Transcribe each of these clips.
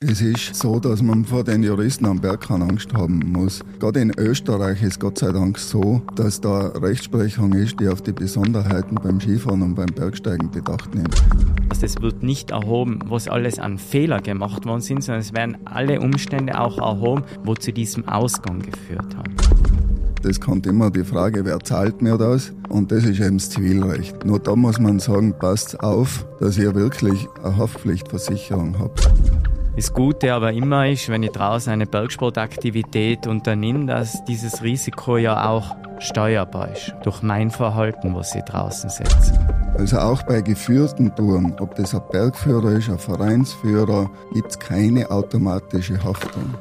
Es ist so, dass man vor den Juristen am Berg keine Angst haben muss. Gerade in Österreich ist Gott sei Dank so, dass da Rechtsprechung ist, die auf die Besonderheiten beim Skifahren und beim Bergsteigen Bedacht nimmt. Also es wird nicht erhoben, was alles an Fehler gemacht worden sind, sondern es werden alle Umstände auch erhoben, wo zu diesem Ausgang geführt haben. Das kommt immer die Frage, wer zahlt mir das? Und das ist eben das Zivilrecht. Nur da muss man sagen, passt auf, dass ihr wirklich eine Haftpflichtversicherung habt. Das Gute aber immer ist, wenn ich draußen eine Bergsportaktivität unternehme, dass dieses Risiko ja auch steuerbar ist. Durch mein Verhalten, was ich draußen setze. Also auch bei geführten Touren, ob das ein Bergführer ist, ein Vereinsführer, gibt es keine automatische Haftung.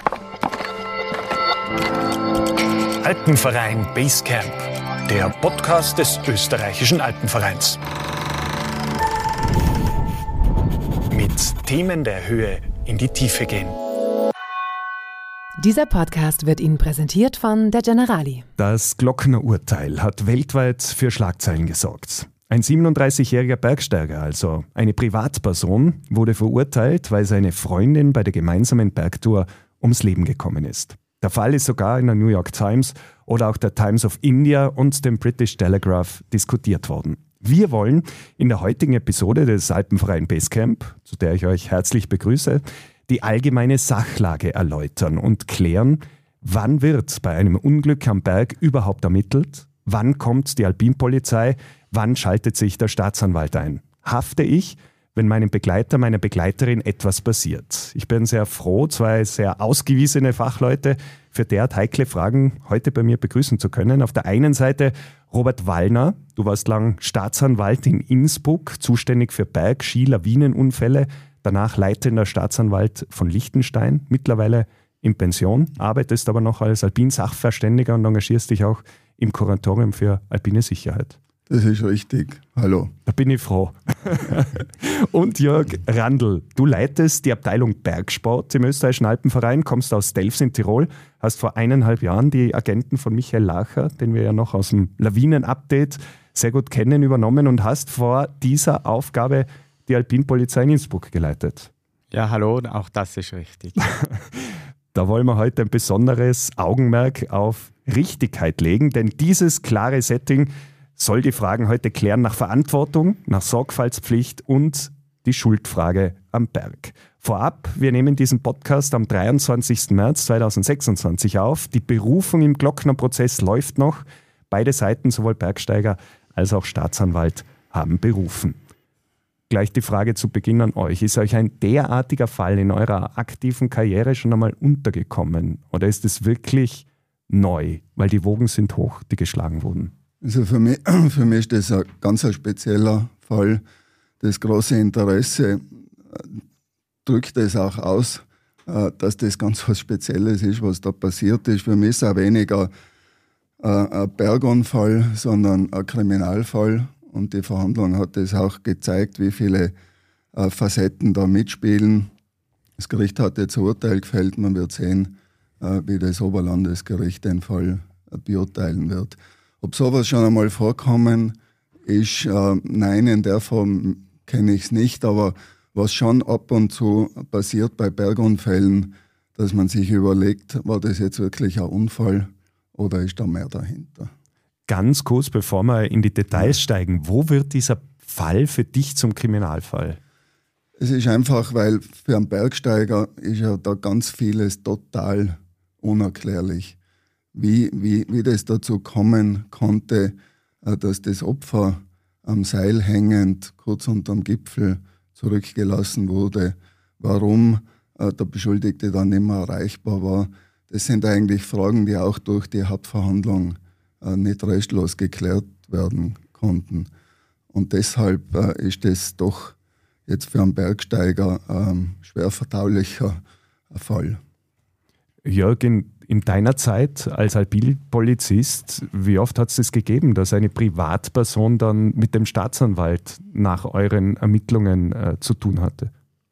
Alpenverein Basecamp, der Podcast des österreichischen Alpenvereins. Mit Themen der Höhe in die Tiefe gehen. Dieser Podcast wird Ihnen präsentiert von der Generali. Das Glockner-Urteil hat weltweit für Schlagzeilen gesorgt. Ein 37-jähriger Bergsteiger, also eine Privatperson, wurde verurteilt, weil seine Freundin bei der gemeinsamen Bergtour ums Leben gekommen ist. Der Fall ist sogar in der New York Times oder auch der Times of India und dem British Telegraph diskutiert worden. Wir wollen in der heutigen Episode des Alpenverein Basecamp, zu der ich euch herzlich begrüße, die allgemeine Sachlage erläutern und klären, wann wird bei einem Unglück am Berg überhaupt ermittelt, wann kommt die Alpinpolizei, wann schaltet sich der Staatsanwalt ein. Hafte ich, wenn meinem Begleiter, meiner Begleiterin etwas passiert? Ich bin sehr froh, zwei sehr ausgewiesene Fachleute für derart heikle Fragen heute bei mir begrüßen zu können. Auf der einen Seite Robert Wallner, du warst lang Staatsanwalt in Innsbruck, zuständig für Berg-, Ski-, Lawinenunfälle, danach leitender Staatsanwalt von Liechtenstein, mittlerweile in Pension, arbeitest aber noch als Alpin-Sachverständiger und engagierst dich auch im Kuratorium für alpine Sicherheit. Das ist richtig. Hallo. Da bin ich froh. Und Jörg Randl, du leitest die Abteilung Bergsport im österreichischen Alpenverein, kommst aus Delfs in Tirol, hast vor 1,5 Jahren die Agenten von Michael Lacher, den wir ja noch aus dem Lawinen-Update sehr gut kennen, übernommen und hast vor dieser Aufgabe die Alpinpolizei in Innsbruck geleitet. Ja, hallo, auch das ist richtig. Da wollen wir heute ein besonderes Augenmerk auf Richtigkeit legen, denn dieses klare Setting soll die Fragen heute klären nach Verantwortung, nach Sorgfaltspflicht und die Schuldfrage am Berg. Vorab, wir nehmen diesen Podcast am 23. März 2026 auf. Die Berufung im Glockner-Prozess läuft noch. Beide Seiten, sowohl Bergsteiger als auch Staatsanwalt, haben berufen. Gleich die Frage zu Beginn an euch. Ist euch ein derartiger Fall in eurer aktiven Karriere schon einmal untergekommen? Oder ist es wirklich neu, weil die Wogen sind hoch, die geschlagen wurden? Also für mich ist das ein ganz spezieller Fall. Das große Interesse drückt es auch aus, dass das ganz was Spezielles ist, was da passiert ist. Für mich ist es auch weniger ein Bergunfall, sondern ein Kriminalfall. Und die Verhandlung hat es auch gezeigt, wie viele Facetten da mitspielen. Das Gericht hat jetzt ein Urteil gefällt. Man wird sehen, wie das Oberlandesgericht den Fall beurteilen wird. Ob sowas schon einmal vorkommen ist, nein, in der Form kenne ich es nicht, aber was schon ab und zu passiert bei Bergunfällen, dass man sich überlegt, war das jetzt wirklich ein Unfall oder ist da mehr dahinter? Ganz kurz, bevor wir in die Details steigen, wo wird dieser Fall für dich zum Kriminalfall? Es ist einfach, weil für einen Bergsteiger ist ja da ganz vieles total unerklärlich. Wie das dazu kommen konnte, dass das Opfer am Seil hängend kurz unterm Gipfel zurückgelassen wurde, warum der Beschuldigte dann nicht mehr erreichbar war. Das sind eigentlich Fragen, die auch durch die Hauptverhandlung nicht restlos geklärt werden konnten. Und deshalb ist das doch jetzt für einen Bergsteiger schwer verdaulicher Fall. Jörg, in deiner Zeit als Alpinpolizist, wie oft hat es das gegeben, dass eine Privatperson dann mit dem Staatsanwalt nach euren Ermittlungen zu tun hatte?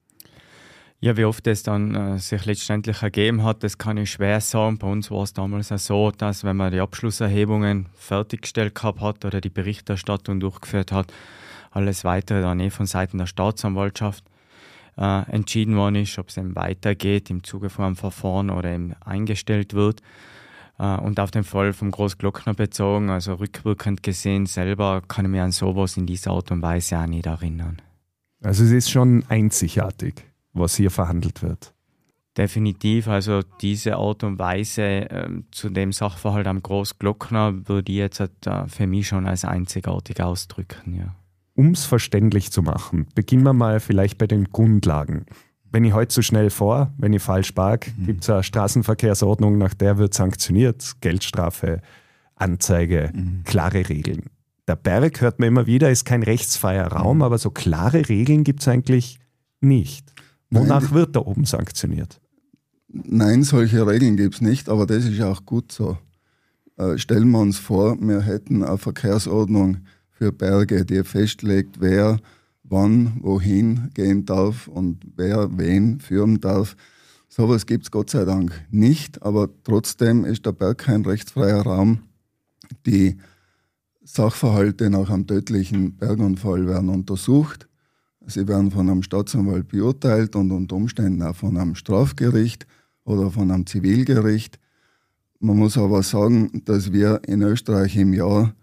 Ja, wie oft es dann sich letztendlich ergeben hat, das kann ich schwer sagen. Bei uns war es damals auch so, dass wenn man die Abschlusserhebungen fertiggestellt gehabt hat oder die Berichterstattung durchgeführt hat, alles Weitere dann von Seiten der Staatsanwaltschaft entschieden worden ist, ob es eben weitergeht im Zuge von einem Verfahren oder eben eingestellt wird. Und auf den Fall vom Großglockner bezogen, also rückwirkend gesehen selber, kann ich mich an sowas in dieser Art und Weise auch nicht erinnern. Also es ist schon einzigartig, was hier verhandelt wird. Definitiv, also diese Art und Weise zu dem Sachverhalt am Großglockner würde ich jetzt für mich schon als einzigartig ausdrücken. Ja. Um es verständlich zu machen, beginnen wir mal vielleicht bei den Grundlagen. Wenn ich heute zu schnell fahre, wenn ich falsch parke, gibt es eine Straßenverkehrsordnung, nach der wird sanktioniert, Geldstrafe, Anzeige, klare Regeln. Der Berg, hört man immer wieder, ist kein rechtsfreier Raum, aber so klare Regeln gibt es eigentlich nicht. Wonach wird da oben sanktioniert? Nein, solche Regeln gibt es nicht, aber das ist auch gut so. Stellen wir uns vor, wir hätten eine Verkehrsordnung für Berge, die festlegt, wer wann, wohin gehen darf und wer wen führen darf. Sowas gibt es Gott sei Dank nicht, aber trotzdem ist der Berg kein rechtsfreier Raum. Die Sachverhalte nach einem tödlichen Bergunfall werden untersucht. Sie werden von einem Staatsanwalt beurteilt und unter Umständen auch von einem Strafgericht oder von einem Zivilgericht. Man muss aber sagen, dass wir in Österreich im Jahr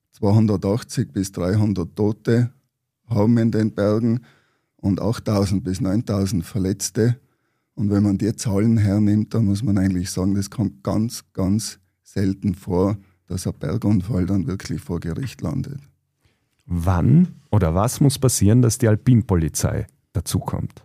280 bis 300 Tote haben in den Bergen und 8.000 bis 9.000 Verletzte. Und wenn man die Zahlen hernimmt, dann muss man eigentlich sagen, das kommt ganz, ganz selten vor, dass ein Bergunfall dann wirklich vor Gericht landet. Wann oder was muss passieren, dass die Alpinpolizei dazukommt?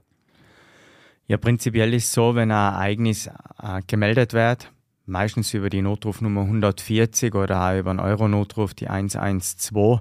Ja, prinzipiell ist es so, wenn ein Ereignis gemeldet wird, meistens über die Notrufnummer 140 oder auch über einen Euronotruf, die 112,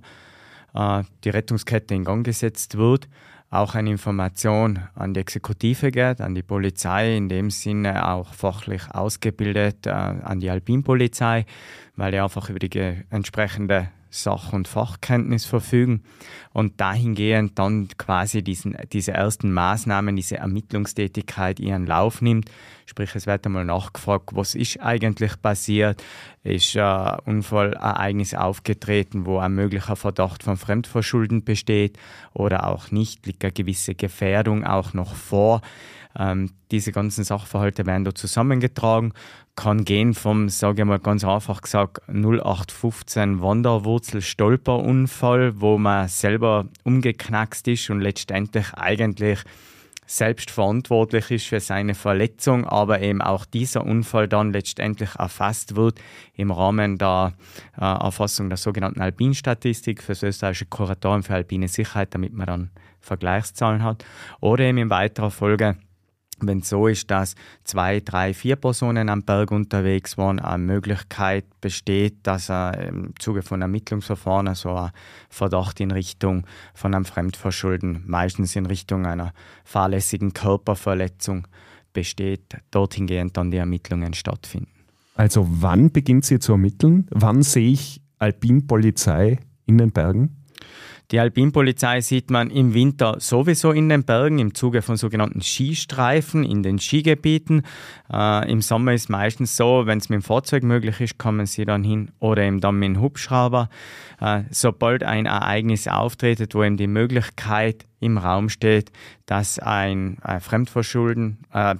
die Rettungskette in Gang gesetzt wird, auch eine Information an die Exekutive geht, an die Polizei, in dem Sinne auch fachlich ausgebildet an die Alpinpolizei, weil die einfach über die entsprechende Sach- und Fachkenntnis verfügen und dahingehend dann quasi diese ersten Maßnahmen, diese Ermittlungstätigkeit ihren Lauf nimmt. Sprich, es wird einmal nachgefragt, was ist eigentlich passiert? Ist ein Unfallereignis aufgetreten, wo ein möglicher Verdacht von Fremdverschulden besteht oder auch nicht? Liegt eine gewisse Gefährdung auch noch vor? Diese ganzen Sachverhalte werden da zusammengetragen. Kann gehen vom, sage ich mal ganz einfach gesagt, 0815 Wanderwurzel-Stolperunfall, wo man selber umgeknackst ist und letztendlich eigentlich selbst verantwortlich ist für seine Verletzung, aber eben auch dieser Unfall dann letztendlich erfasst wird im Rahmen der Erfassung der sogenannten Alpinstatistik für das österreichische Kuratorium für alpine Sicherheit, damit man dann Vergleichszahlen hat. Oder eben in weiterer Folge, wenn es so ist, dass 2, 3, 4 Personen am Berg unterwegs waren, eine Möglichkeit besteht, dass im Zuge von Ermittlungsverfahren also ein Verdacht in Richtung von einem Fremdverschulden, meistens in Richtung einer fahrlässigen Körperverletzung besteht, dorthin gehend dann die Ermittlungen stattfinden. Also wann beginnt sie zu ermitteln? Wann sehe ich Alpinpolizei in den Bergen? Die Alpinpolizei sieht man im Winter sowieso in den Bergen im Zuge von sogenannten Skistreifen in den Skigebieten. Im Sommer ist es meistens so, wenn es mit dem Fahrzeug möglich ist, kommen sie dann hin oder eben dann mit dem Hubschrauber. Sobald ein Ereignis auftritt, wo eben die Möglichkeit im Raum steht, dass ein Fremdverschulden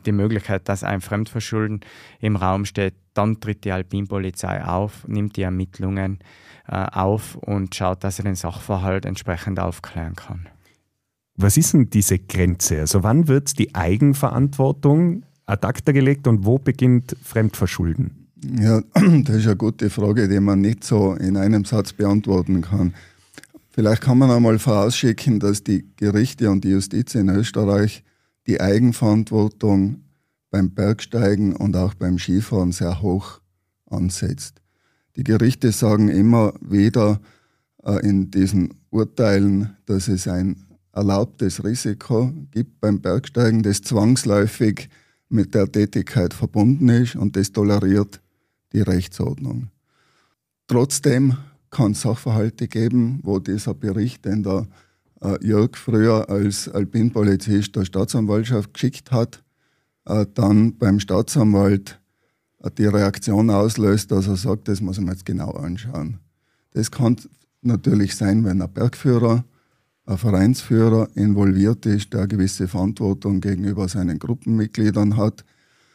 im Raum steht, dann tritt die Alpinpolizei auf, nimmt die Ermittlungen auf und schaut, dass er den Sachverhalt entsprechend aufklären kann. Was ist denn diese Grenze? Also wann wird die Eigenverantwortung ad acta gelegt und wo beginnt Fremdverschulden? Ja, das ist eine gute Frage, die man nicht so in einem Satz beantworten kann. Vielleicht kann man einmal vorausschicken, dass die Gerichte und die Justiz in Österreich die Eigenverantwortung beim Bergsteigen und auch beim Skifahren sehr hoch ansetzt. Die Gerichte sagen immer wieder in diesen Urteilen, dass es ein erlaubtes Risiko gibt beim Bergsteigen, das zwangsläufig mit der Tätigkeit verbunden ist und das toleriert die Rechtsordnung. Trotzdem kann es Sachverhalte geben, wo dieser Bericht, den der Jörg früher als Alpinpolizist der Staatsanwaltschaft geschickt hat, dann beim Staatsanwalt die Reaktion auslöst, dass er sagt, das muss man jetzt genau anschauen. Das kann natürlich sein, wenn ein Bergführer ein Vereinsführer involviert ist, der gewisse Verantwortung gegenüber seinen Gruppenmitgliedern hat,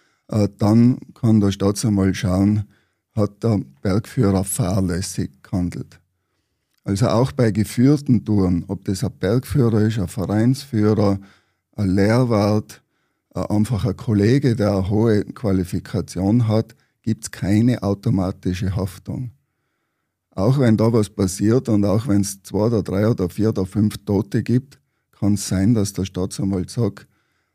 dann kann der Staatsanwalt schauen, hat der Bergführer fahrlässig gehandelt. Also auch bei geführten Touren, ob das ein Bergführer ist, ein Vereinsführer, ein Lehrwart, einfach ein Kollege, der eine hohe Qualifikation hat, gibt es keine automatische Haftung. Auch wenn da was passiert und auch wenn es 2 oder 3 oder 4 oder 5 Tote gibt, kann es sein, dass der Staatsanwalt sagt,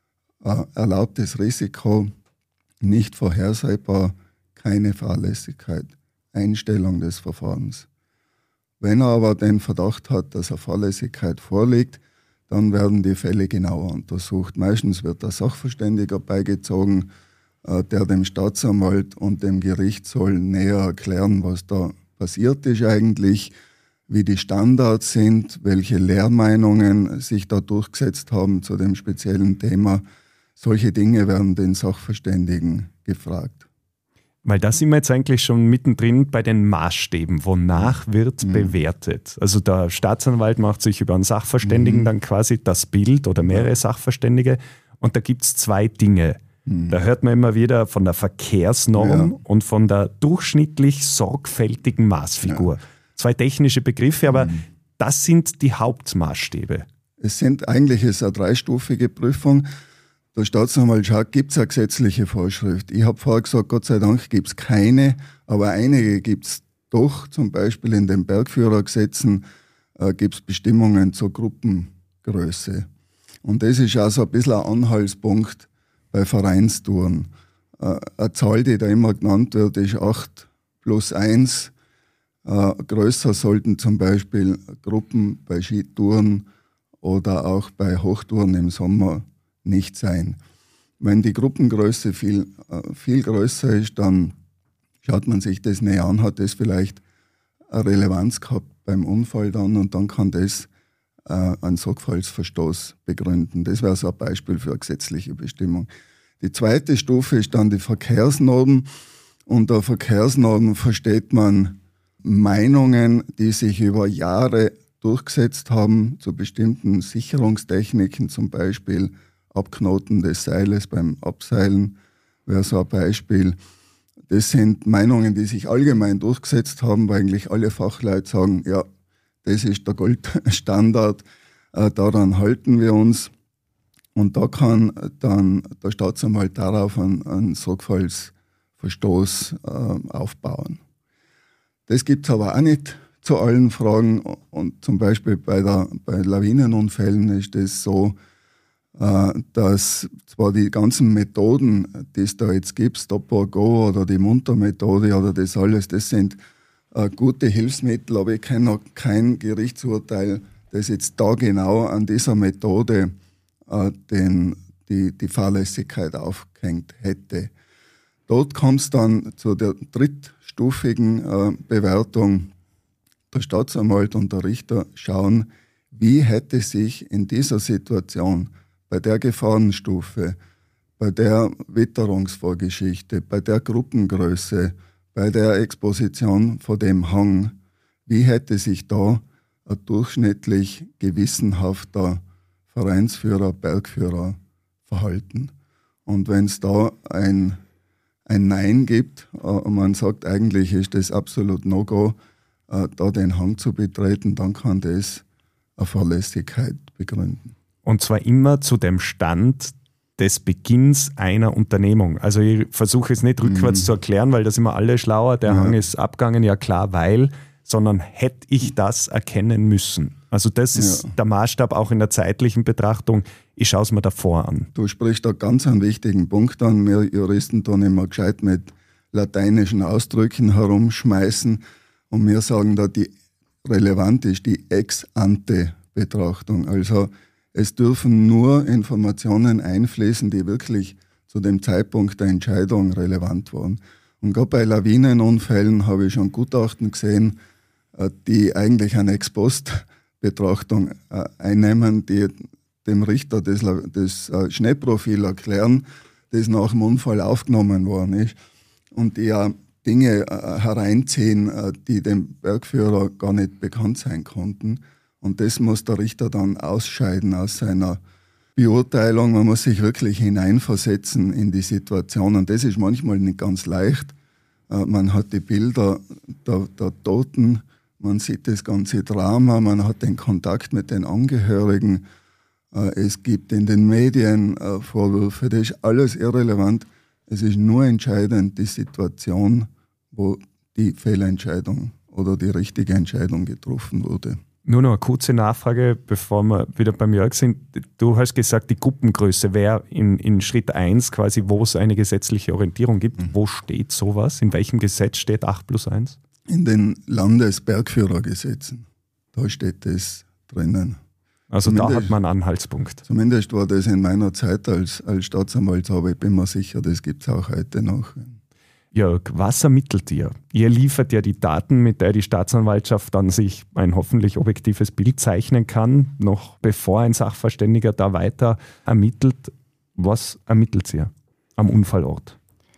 erlaubtes Risiko, nicht vorhersehbar, keine Fahrlässigkeit, Einstellung des Verfahrens. Wenn er aber den Verdacht hat, dass eine Fahrlässigkeit vorliegt, dann werden die Fälle genauer untersucht. Meistens wird der Sachverständiger beigezogen, der dem Staatsanwalt und dem Gericht soll näher erklären, was da passiert ist eigentlich, wie die Standards sind, welche Lehrmeinungen sich da durchgesetzt haben zu dem speziellen Thema. Solche Dinge werden den Sachverständigen gefragt. Weil da sind wir jetzt eigentlich schon mittendrin bei den Maßstäben. Wonach wird bewertet? Also der Staatsanwalt macht sich über einen Sachverständigen dann quasi das Bild oder mehrere Sachverständige und da gibt es 2 Dinge. Da hört man immer wieder von der Verkehrsnorm und von der durchschnittlich sorgfältigen Maßfigur. 2 technische Begriffe, aber das sind die Hauptmaßstäbe. Eigentlich ist es eine 3-stufige Prüfung. Der Staatsanwalt schaut, gibt es eine gesetzliche Vorschrift? Ich habe vorher gesagt, Gott sei Dank gibt es keine, aber einige gibt es doch. Zum Beispiel in den Bergführergesetzen gibt es Bestimmungen zur Gruppengröße. Und das ist auch so ein bisschen ein Anhaltspunkt bei Vereinstouren. Eine Zahl, die da immer genannt wird, ist 8 plus 1. Größer sollten zum Beispiel Gruppen bei Skitouren oder auch bei Hochtouren im Sommer nicht sein. Wenn die Gruppengröße viel größer ist, dann schaut man sich das näher an, hat das vielleicht eine Relevanz gehabt beim Unfall dann und dann kann das einen Sorgfaltsverstoß begründen. Das wäre so ein Beispiel für eine gesetzliche Bestimmung. Die zweite Stufe ist dann die Verkehrsnorm. Unter Verkehrsnormen versteht man Meinungen, die sich über Jahre durchgesetzt haben zu bestimmten Sicherungstechniken, zum Beispiel Abknoten des Seiles beim Abseilen wäre so ein Beispiel. Das sind Meinungen, die sich allgemein durchgesetzt haben, weil eigentlich alle Fachleute sagen, ja, das ist der Goldstandard, daran halten wir uns. Und da kann dann der Staatsanwalt darauf einen Sorgfaltsverstoß aufbauen. Das gibt es aber auch nicht zu allen Fragen. Und zum Beispiel bei Lawinenunfällen ist es so, dass zwar die ganzen Methoden, die es da jetzt gibt, Stop or Go oder die Munter-Methode oder das alles, das sind gute Hilfsmittel, aber ich kenne noch kein Gerichtsurteil, das jetzt da genau an dieser Methode die Fahrlässigkeit aufgehängt hätte. Dort kommt es dann zu der drittstufigen Bewertung. Der Staatsanwalt und der Richter schauen, wie hätte sich in dieser Situation bei der Gefahrenstufe, bei der Witterungsvorgeschichte, bei der Gruppengröße, bei der Exposition vor dem Hang, wie hätte sich da ein durchschnittlich gewissenhafter Vereinsführer, Bergführer verhalten. Und wenn es da ein Nein gibt, und man sagt, eigentlich ist das absolut No-Go, da den Hang zu betreten, dann kann das eine Fahrlässigkeit begründen. Und zwar immer zu dem Stand des Beginns einer Unternehmung. Also ich versuche es nicht rückwärts zu erklären, weil da sind wir alle schlauer, der Hang ist abgegangen, ja klar, weil, sondern hätte ich das erkennen müssen. Also das ist der Maßstab auch in der zeitlichen Betrachtung. Ich schaue es mir davor an. Du sprichst da ganz einen wichtigen Punkt an. Wir Juristen tun immer gescheit mit lateinischen Ausdrücken herumschmeißen und wir sagen da, die relevant ist die Ex-ante-Betrachtung. Also es dürfen nur Informationen einfließen, die wirklich zu dem Zeitpunkt der Entscheidung relevant waren. Und gerade bei Lawinenunfällen habe ich schon Gutachten gesehen, die eigentlich eine Ex-Post-Betrachtung einnehmen, die dem Richter das Schneeprofil erklären, das nach dem Unfall aufgenommen worden ist und die ja Dinge hereinziehen, die dem Bergführer gar nicht bekannt sein konnten. Und das muss der Richter dann ausscheiden aus seiner Beurteilung. Man muss sich wirklich hineinversetzen in die Situation. Und das ist manchmal nicht ganz leicht. Man hat die Bilder der Toten, man sieht das ganze Drama, man hat den Kontakt mit den Angehörigen. Es gibt in den Medien Vorwürfe, das ist alles irrelevant. Es ist nur entscheidend die Situation, wo die Fehlentscheidung oder die richtige Entscheidung getroffen wurde. Nur noch eine kurze Nachfrage, bevor wir wieder beim Jörg sind. Du hast gesagt, die Gruppengröße wäre in Schritt 1 quasi, wo es eine gesetzliche Orientierung gibt. Wo steht sowas? In welchem Gesetz steht 8+1? In den Landesbergführergesetzen. Da steht das drinnen. Also zumindest, da hat man einen Anhaltspunkt. Zumindest war das in meiner Zeit als Staatsanwalt, aber ich bin mir sicher, das gibt es auch heute noch. Jörg, was ermittelt ihr? Ihr liefert ja die Daten, mit der die Staatsanwaltschaft dann sich ein hoffentlich objektives Bild zeichnen kann, noch bevor ein Sachverständiger da weiter ermittelt. Was ermittelt ihr am Unfallort?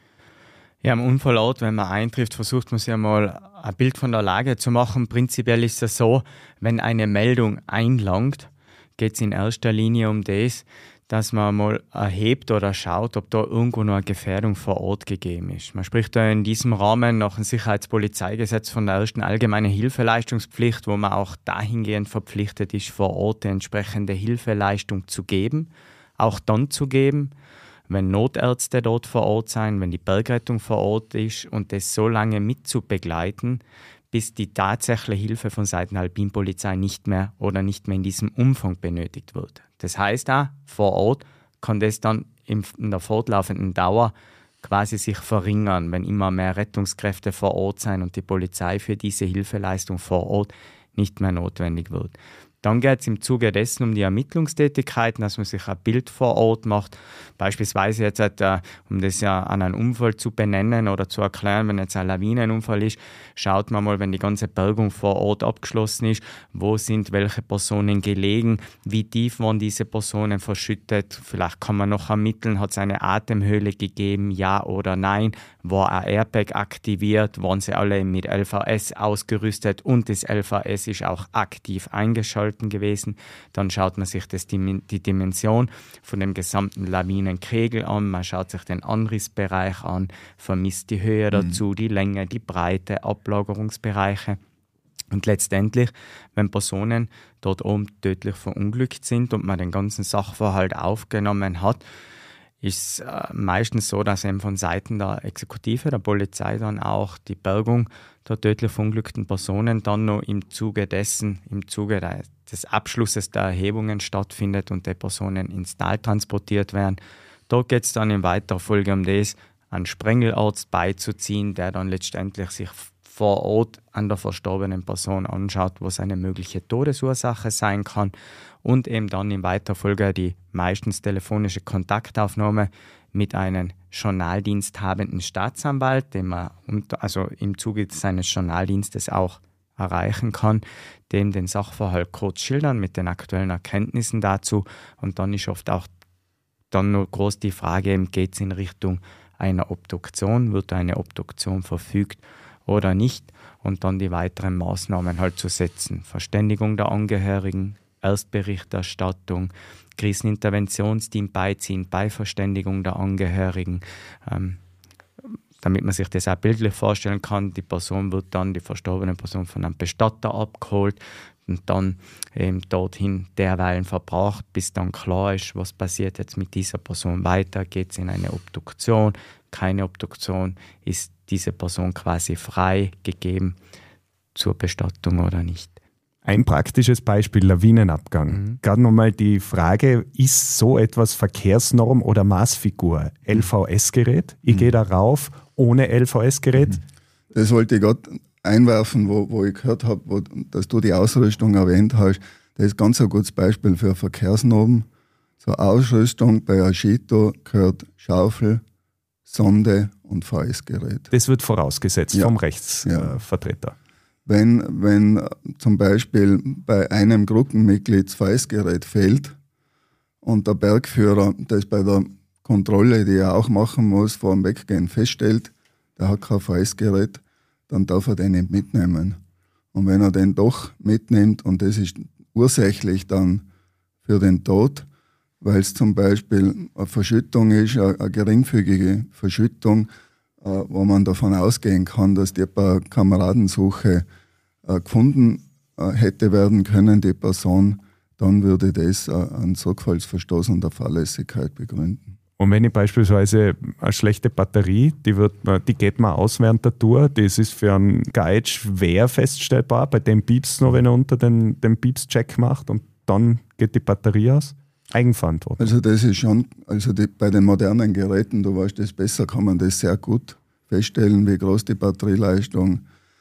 Ja, am Unfallort, wenn man eintrifft, versucht man sich einmal ein Bild von der Lage zu machen. Prinzipiell ist es so, wenn eine Meldung einlangt, geht es in erster Linie um das, dass man mal erhebt oder schaut, ob da irgendwo noch eine Gefährdung vor Ort gegeben ist. Man spricht da in diesem Rahmen nach dem Sicherheitspolizeigesetz von der ersten allgemeinen Hilfeleistungspflicht, wo man auch dahingehend verpflichtet ist, vor Ort die entsprechende Hilfeleistung zu geben, auch dann zu geben, wenn Notärzte dort vor Ort sein, wenn die Bergrettung vor Ort ist und das so lange mitzubegleiten, bis die tatsächliche Hilfe von Seiten der Alpinpolizei nicht mehr in diesem Umfang benötigt wird. Das heißt auch, vor Ort kann das dann in der fortlaufenden Dauer quasi sich verringern, wenn immer mehr Rettungskräfte vor Ort sein und die Polizei für diese Hilfeleistung vor Ort nicht mehr notwendig wird. Dann geht es im Zuge dessen um die Ermittlungstätigkeiten, dass man sich ein Bild vor Ort macht. Beispielsweise jetzt, um das ja an einen Unfall zu benennen oder zu erklären, wenn jetzt ein Lawinenunfall ist, schaut man mal, wenn die ganze Bergung vor Ort abgeschlossen ist, wo sind welche Personen gelegen, wie tief waren diese Personen verschüttet. Vielleicht kann man noch ermitteln, hat es eine Atemhöhle gegeben, ja oder nein, war ein Airbag aktiviert, waren sie alle mit LVS ausgerüstet und das LVS ist auch aktiv eingeschaltet gewesen. Dann schaut man sich die Dimension von dem gesamten Lawinenkegel an, man schaut sich den Anrissbereich an, vermisst die Höhe dazu, die Länge, die Breite, Ablagerungsbereiche. Und letztendlich, wenn Personen dort oben tödlich verunglückt sind und man den ganzen Sachverhalt aufgenommen hat, ist es meistens so, dass eben von Seiten der Exekutive, der Polizei dann auch die Bergung der tödlich verunglückten Personen dann noch im Zuge des Abschlusses der Erhebungen stattfindet und die Personen ins Tal transportiert werden. Dort geht es dann in weiterer Folge um das, einen Sprengelarzt beizuziehen, der dann letztendlich sich vor Ort an der verstorbenen Person anschaut, was eine mögliche Todesursache sein kann und eben dann in weiterer Folge die meistens telefonische Kontaktaufnahme mit einem journaldiensthabenden Staatsanwalt, den man im Zuge seines Journaldienstes auch erreichen kann, dem den Sachverhalt kurz schildern mit den aktuellen Erkenntnissen dazu. Und dann ist oft auch dann noch groß die Frage, geht es in Richtung einer Obduktion, wird eine Obduktion verfügt oder nicht, und dann die weiteren Maßnahmen halt zu setzen. Verständigung der Angehörigen, Erstberichterstattung, Kriseninterventionsteam beiziehen bei Verständigung der Angehörigen, damit man sich das auch bildlich vorstellen kann. Die verstorbene Person von einem Bestatter abgeholt und dann eben dorthin derweilen verbracht, bis dann klar ist, was passiert jetzt mit dieser Person weiter. Geht es in eine Obduktion? Keine Obduktion? Ist diese Person quasi freigegeben zur Bestattung oder nicht? Ein praktisches Beispiel, Lawinenabgang. Gerade nochmal die Frage, ist so etwas Verkehrsnorm oder Maßfigur? LVS-Gerät? Ich gehe da rauf ohne LVS-Gerät? Das wollte ich gerade einwerfen, wo ich gehört habe, dass du die Ausrüstung erwähnt hast. Das ist ganz ein gutes Beispiel für Verkehrsnorm. So Ausrüstung bei Agito gehört Schaufel, Sonde und VS-Gerät. Das wird vorausgesetzt vom Rechtsvertreter. Wenn zum Beispiel bei einem Gruppenmitglied das VS-Gerät fehlt und der Bergführer das bei der Kontrolle, die er auch machen muss, vor dem Weggehen feststellt, der hat kein VS-Gerät, dann darf er den nicht mitnehmen. Und wenn er den doch mitnimmt, und das ist ursächlich dann für den Tod, weil es zum Beispiel eine Verschüttung ist, eine geringfügige Verschüttung, wo man davon ausgehen kann, dass die bei Kameradensuche gefunden hätte werden können, die Person, dann würde das einen Sorgfaltsverstoß und eine Fahrlässigkeit begründen. Und wenn ich beispielsweise eine schlechte Batterie, die geht man aus während der Tour, das ist für einen Guide schwer feststellbar, bei dem piepst es noch, wenn er unter den Pieps-Check macht und dann geht die Batterie aus. Eigenverantwortung. Also das ist schon, bei den modernen Geräten, du weißt das besser, kann man das sehr gut feststellen, wie groß die Batterieleistung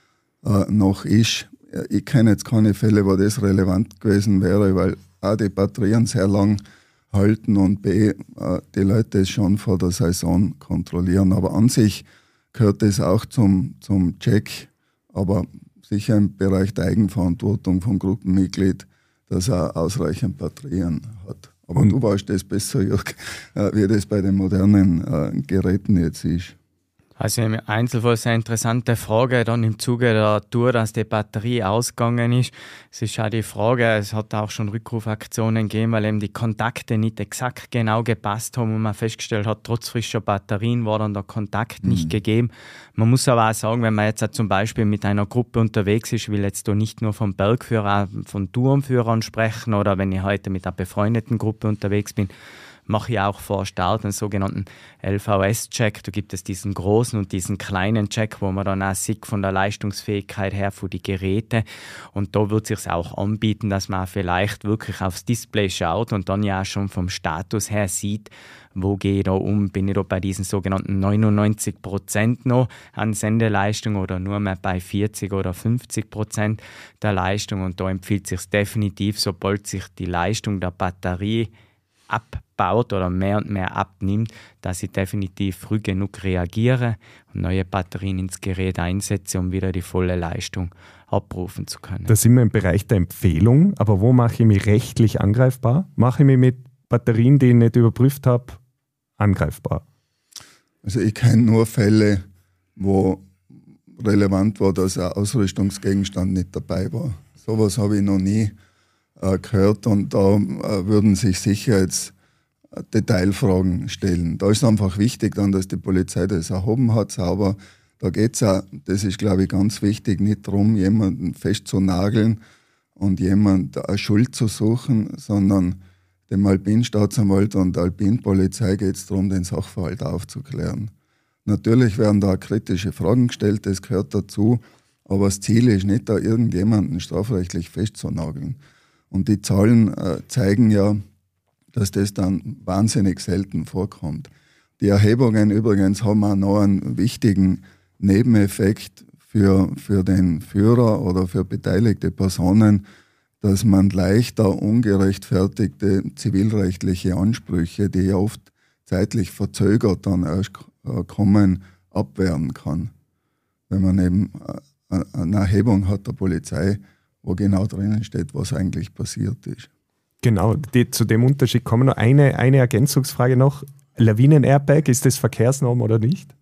noch ist. Ich kenne jetzt keine Fälle, wo das relevant gewesen wäre, weil A, die Batterien sehr lang halten und B, die Leute das schon vor der Saison kontrollieren. Aber an sich gehört das auch zum Check, aber sicher im Bereich der Eigenverantwortung vom Gruppenmitglied, dass er ausreichend Batterien hat. Aber du weißt das besser, Jörg, wie das bei den modernen Geräten jetzt ist. Also im Einzelfall eine interessante Frage, dann im Zuge der Tour, dass die Batterie ausgegangen ist. Es ist auch die Frage, es hat auch schon Rückrufaktionen gegeben, weil eben die Kontakte nicht exakt genau gepasst haben und man festgestellt hat, trotz frischer Batterien war dann der Kontakt nicht gegeben. Man muss aber auch sagen, wenn man jetzt zum Beispiel mit einer Gruppe unterwegs ist, ich will jetzt da nicht nur vom Bergführer, von Tourenführern sprechen oder wenn ich heute mit einer befreundeten Gruppe unterwegs bin, mache ich auch vor Start einen sogenannten LVS-Check. Da gibt es diesen großen und diesen kleinen Check, wo man dann auch sieht von der Leistungsfähigkeit her von den Geräten. Und da wird es sich auch anbieten, dass man vielleicht wirklich aufs Display schaut und dann ja schon vom Status her sieht, wo gehe ich da um? Bin ich da bei diesen sogenannten 99% noch an Sendeleistung oder nur mehr bei 40 oder 50% der Leistung? Und da empfiehlt es sich definitiv, sobald sich die Leistung der Batterie abbaut oder mehr und mehr abnimmt, dass ich definitiv früh genug reagiere und neue Batterien ins Gerät einsetze, um wieder die volle Leistung abrufen zu können. Da sind wir im Bereich der Empfehlung, aber wo mache ich mich rechtlich angreifbar? Mache ich mich mit Batterien, die ich nicht überprüft habe, angreifbar? Also ich kenne nur Fälle, wo relevant war, dass ein Ausrüstungsgegenstand nicht dabei war. Sowas habe ich noch nie gehört und da würden sich sicher jetzt Detailfragen stellen. Da ist einfach wichtig dann, dass die Polizei das erhoben hat, sauber. Da geht es auch, das ist glaube ich ganz wichtig, nicht darum, jemanden festzunageln und jemand eine Schuld zu suchen, sondern dem Alpinstaatsanwalt und der Alpinpolizei geht es darum, den Sachverhalt aufzuklären. Natürlich werden da kritische Fragen gestellt, das gehört dazu, aber das Ziel ist nicht, da irgendjemanden strafrechtlich festzunageln. Und die Zahlen zeigen ja, dass das dann wahnsinnig selten vorkommt. Die Erhebungen übrigens haben auch noch einen wichtigen Nebeneffekt für den Führer oder für beteiligte Personen, dass man leichter ungerechtfertigte zivilrechtliche Ansprüche, die ja oft zeitlich verzögert dann erst kommen, abwehren kann. Wenn man eben eine Erhebung hat der Polizei, wo genau drinnen steht, was eigentlich passiert ist. Genau, zu dem Unterschied kommen noch eine Ergänzungsfrage noch. Lawinen-Airbag, ist das Verkehrsnorm oder nicht?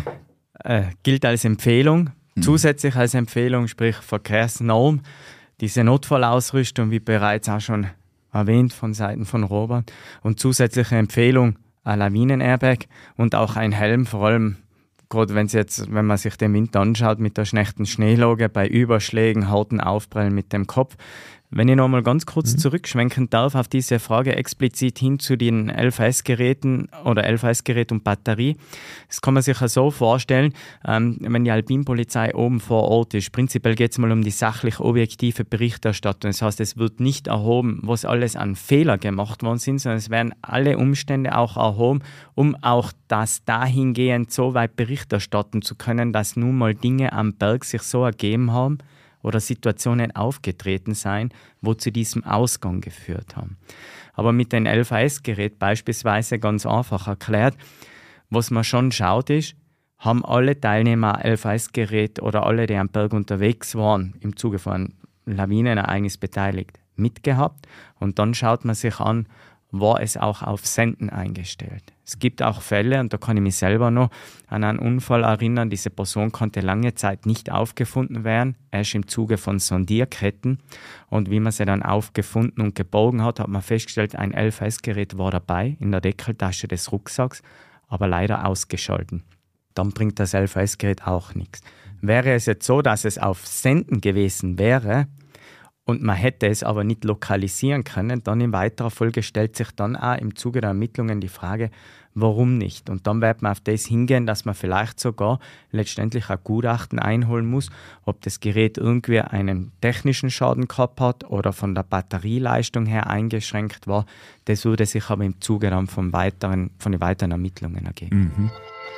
Gilt als Empfehlung. Zusätzlich als Empfehlung, sprich Verkehrsnorm. Diese Notfallausrüstung, wie bereits auch schon erwähnt von Seiten von Robert. Und zusätzliche Empfehlung, ein Lawinen-Airbag und auch ein Helm, vor allem gerade wenn man sich den Wind anschaut mit der schlechten Schneelage, bei Überschlägen, harten Aufprallen mit dem Kopf. Wenn ich noch mal ganz kurz zurückschwenken darf auf diese Frage explizit hin zu den LVS-Geräten oder LVS-Gerät und Batterie. Das kann man sich ja so vorstellen, wenn die Alpinpolizei oben vor Ort ist. Prinzipiell geht es mal um die sachlich objektive Berichterstattung. Das heißt, es wird nicht erhoben, was alles an Fehler gemacht worden sind, sondern es werden alle Umstände auch erhoben, um auch das dahingehend so weit Bericht erstatten zu können, dass nun mal Dinge am Berg sich so ergeben haben, oder Situationen aufgetreten sein, wo zu diesem Ausgang geführt haben. Aber mit dem LVS-Gerät beispielsweise ganz einfach erklärt, was man schon schaut ist, haben alle Teilnehmer ein LVS-Gerät oder alle, die am Berg unterwegs waren, im Zuge von einem Lawinenereignis beteiligt, mitgehabt. Und dann schaut man sich an, war es auch auf Senden eingestellt. Es gibt auch Fälle, und da kann ich mich selber noch an einen Unfall erinnern, diese Person konnte lange Zeit nicht aufgefunden werden, erst im Zuge von Sondierketten. Und wie man sie dann aufgefunden und geborgen hat, hat man festgestellt, ein LVS-Gerät war dabei in der Deckeltasche des Rucksacks, aber leider ausgeschalten. Dann bringt das LVS-Gerät auch nichts. Wäre es jetzt so, dass es auf Senden gewesen wäre, und man hätte es aber nicht lokalisieren können, dann in weiterer Folge stellt sich dann auch im Zuge der Ermittlungen die Frage, warum nicht? Und dann wird man auf das hingehen, dass man vielleicht sogar letztendlich ein Gutachten einholen muss, ob das Gerät irgendwie einen technischen Schaden gehabt hat oder von der Batterieleistung her eingeschränkt war. Das würde sich aber im Zuge dann von den weiteren Ermittlungen ergeben. Mhm.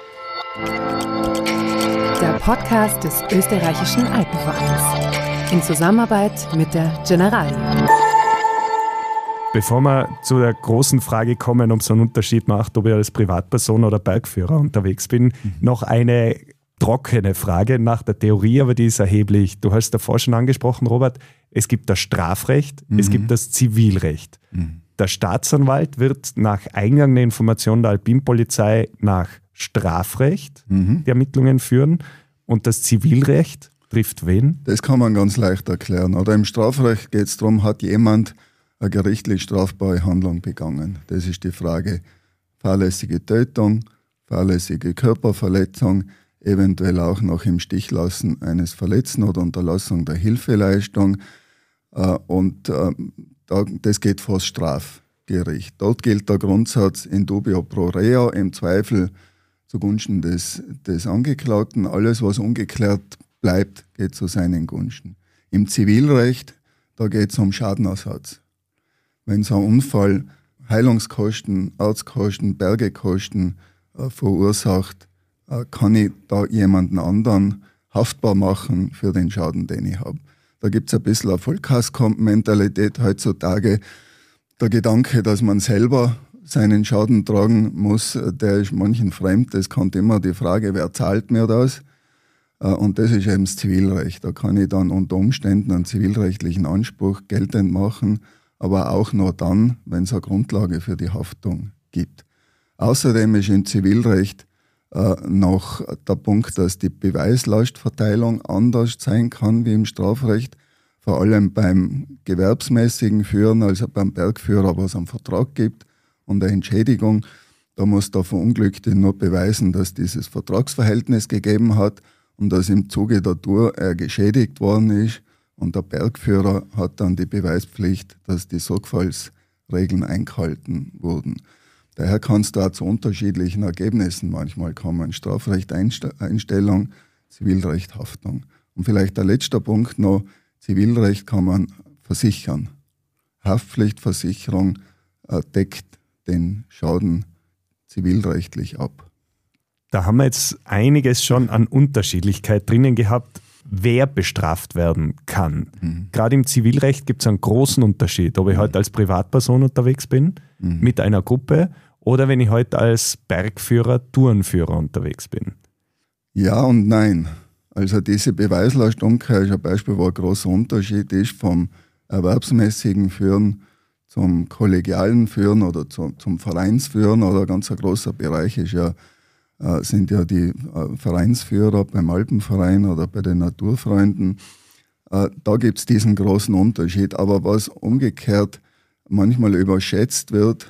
Der Podcast des Österreichischen Alpenvereins in Zusammenarbeit mit der Generali. Bevor wir zu der großen Frage kommen, ob es einen Unterschied macht, ob ich als Privatperson oder Bergführer unterwegs bin, noch eine trockene Frage nach der Theorie, aber die ist erheblich. Du hast davor schon angesprochen, Robert, es gibt das Strafrecht, es gibt das Zivilrecht. Der Staatsanwalt wird nach eingegangenen Informationen der Alpinpolizei nach Strafrecht die Ermittlungen führen und das Zivilrecht trifft wen? Das kann man ganz leicht erklären. Oder im Strafrecht geht es darum, hat jemand eine gerichtlich strafbare Handlung begangen. Das ist die Frage fahrlässige Tötung, fahrlässige Körperverletzung, eventuell auch noch im Stich lassen eines Verletzten oder Unterlassung der Hilfeleistung. Das geht vor das Strafgericht. Dort gilt der Grundsatz in dubio pro reo, im Zweifel zugunsten des Angeklagten. Alles, was ungeklärt bleibt, geht zu seinen Gunsten. Im Zivilrecht, da geht es um Schadenersatz. Wenn so ein Unfall Heilungskosten, Arztkosten, Bergekosten verursacht, kann ich da jemanden anderen haftbar machen für den Schaden, den ich habe. Da gibt es ein bisschen eine Vollkasko-Mentalität heutzutage. Der Gedanke, dass man selber seinen Schaden tragen muss, der ist manchen fremd. Es kommt immer die Frage, wer zahlt mir das? Und das ist eben das Zivilrecht. Da kann ich dann unter Umständen einen zivilrechtlichen Anspruch geltend machen, aber auch nur dann, wenn es eine Grundlage für die Haftung gibt. Außerdem ist im Zivilrecht noch der Punkt, dass die Beweislastverteilung anders sein kann wie im Strafrecht, vor allem beim gewerbsmäßigen Führen, also beim Bergführer, wo es einen Vertrag gibt und eine Entschädigung. Da muss der Verunglückte nur beweisen, dass dieses Vertragsverhältnis gegeben hat und dass im Zuge der Tour er geschädigt worden ist. Und der Bergführer hat dann die Beweispflicht, dass die Sorgfaltsregeln eingehalten wurden. Daher kann es da zu unterschiedlichen Ergebnissen manchmal kommen. Strafrecht Einstellung, Zivilrecht Haftung. Und vielleicht der letzte Punkt noch, Zivilrecht kann man versichern. Haftpflichtversicherung deckt den Schaden zivilrechtlich ab. Da haben wir jetzt einiges schon an Unterschiedlichkeit drinnen gehabt, wer bestraft werden kann. Gerade im Zivilrecht gibt es einen großen Unterschied, ob ich heute als Privatperson unterwegs bin, mit einer Gruppe, oder wenn ich heute als Bergführer, Tourenführer unterwegs bin. Ja und nein. Also diese Beweislastumkehr ist ein Beispiel, wo ein großer Unterschied ist vom erwerbsmäßigen Führen zum kollegialen Führen oder zum Vereinsführen, oder ein ganz großer Bereich sind ja die Vereinsführer beim Alpenverein oder bei den Naturfreunden. Da gibt es diesen großen Unterschied. Aber was umgekehrt manchmal überschätzt wird,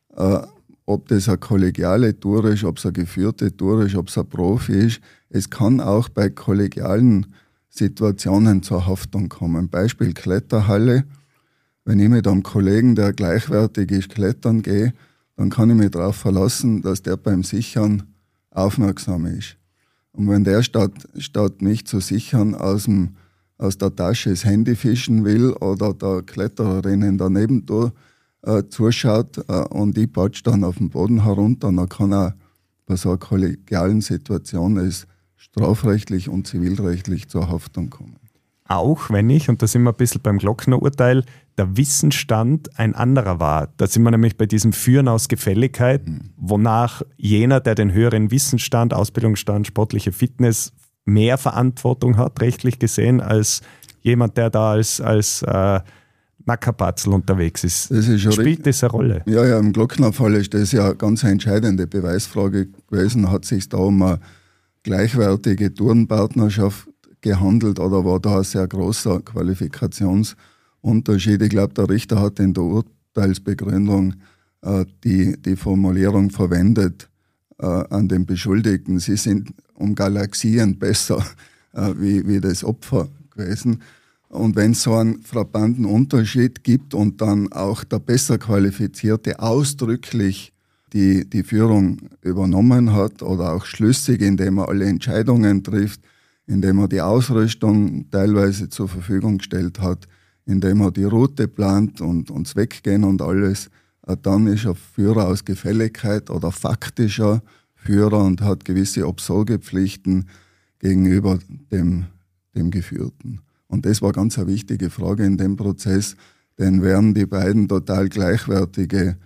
ob das eine kollegiale Tour ist, ob es eine geführte Tour ist, ob es ein Profi ist, es kann auch bei kollegialen Situationen zur Haftung kommen. Beispiel Kletterhalle. Wenn ich mit einem Kollegen, der gleichwertig ist, klettern gehe, dann kann ich mich darauf verlassen, dass der beim Sichern aufmerksam ist. Und wenn der statt mich zu sichern aus der Tasche das Handy fischen will oder der Klettererin daneben zuschaut und ich patsch dann auf den Boden herunter, dann kann er bei so einer kollegialen Situation es strafrechtlich und zivilrechtlich zur Haftung kommen. Auch wenn ich, und da sind wir ein bisschen beim Glockner-Urteil, der Wissensstand ein anderer war. Da sind wir nämlich bei diesem Führen aus Gefälligkeit, wonach jener, der den höheren Wissensstand, Ausbildungsstand, sportliche Fitness mehr Verantwortung hat, rechtlich gesehen, als jemand, der da als Nackerpatzel unterwegs ist. Spielt das eine Rolle? Ja, im Glockner-Fall ist das ja eine ganz entscheidende Beweisfrage gewesen. Hat es sich da um eine gleichwertige Turnpartnerschaft gehandelt oder war da ein sehr großer Qualifikationsunterschied? Ich glaube, der Richter hat in der Urteilsbegründung die Formulierung verwendet an den Beschuldigten. Sie sind um Galaxien besser wie das Opfer gewesen. Und wenn es so einen frappanten Unterschied gibt und dann auch der besser Qualifizierte ausdrücklich die Führung übernommen hat oder auch schlüssig, indem er alle Entscheidungen trifft, indem er die Ausrüstung teilweise zur Verfügung gestellt hat, indem er die Route plant und das Weggehen und alles, dann ist er Führer aus Gefälligkeit oder faktischer Führer und hat gewisse Obsorgepflichten gegenüber dem Geführten. Und das war ganz eine wichtige Frage in dem Prozess, denn wären die beiden total gleichwertige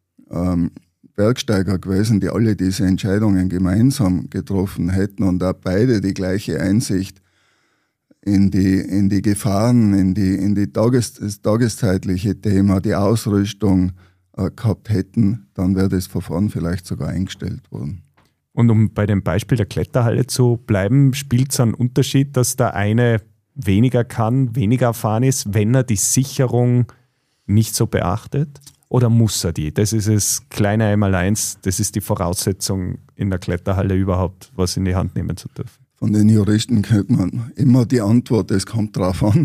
Bergsteiger gewesen, die alle diese Entscheidungen gemeinsam getroffen hätten und auch beide die gleiche Einsicht in die Gefahren, in das tageszeitliche Thema, die Ausrüstung gehabt hätten, dann wäre das Verfahren vielleicht sogar eingestellt worden. Und um bei dem Beispiel der Kletterhalle zu bleiben, spielt es einen Unterschied, dass der eine weniger kann, weniger erfahren ist, wenn er die Sicherung nicht so beachtet? Oder muss er die? Das ist das kleine Einmaleins, das ist die Voraussetzung in der Kletterhalle überhaupt, was in die Hand nehmen zu dürfen. Von den Juristen kriegt man immer die Antwort, es kommt drauf an.